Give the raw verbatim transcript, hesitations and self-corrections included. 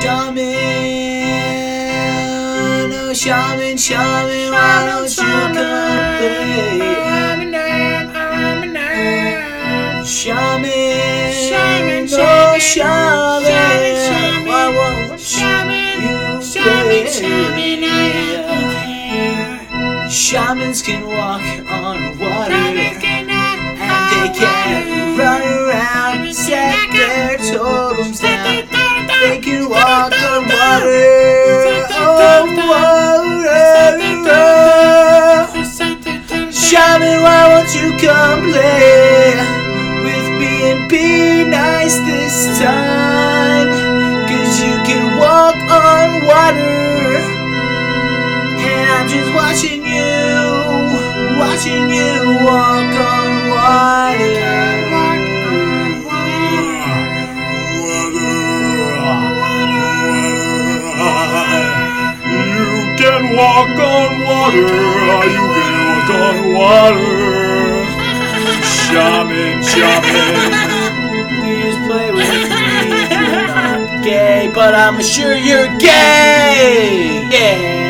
Shaman, oh shaman, shaman, why don't you come play? Shaman, Shaman, oh shaman, shaman, why won't shaman, you shaman, play? shaman, I have no care. Shamans can walk on water, Shamans can and they can run around, set their totems down. They can walk on water, oh water. Shaman, why won't you come play with me and be nice this time? Cause you can walk on water, and I'm just watching you, watching you walk on water. You can walk on water, you can walk on water. Shaman, shaman. Please play with me. You're not gay, but I'm sure you're gay. Yeah.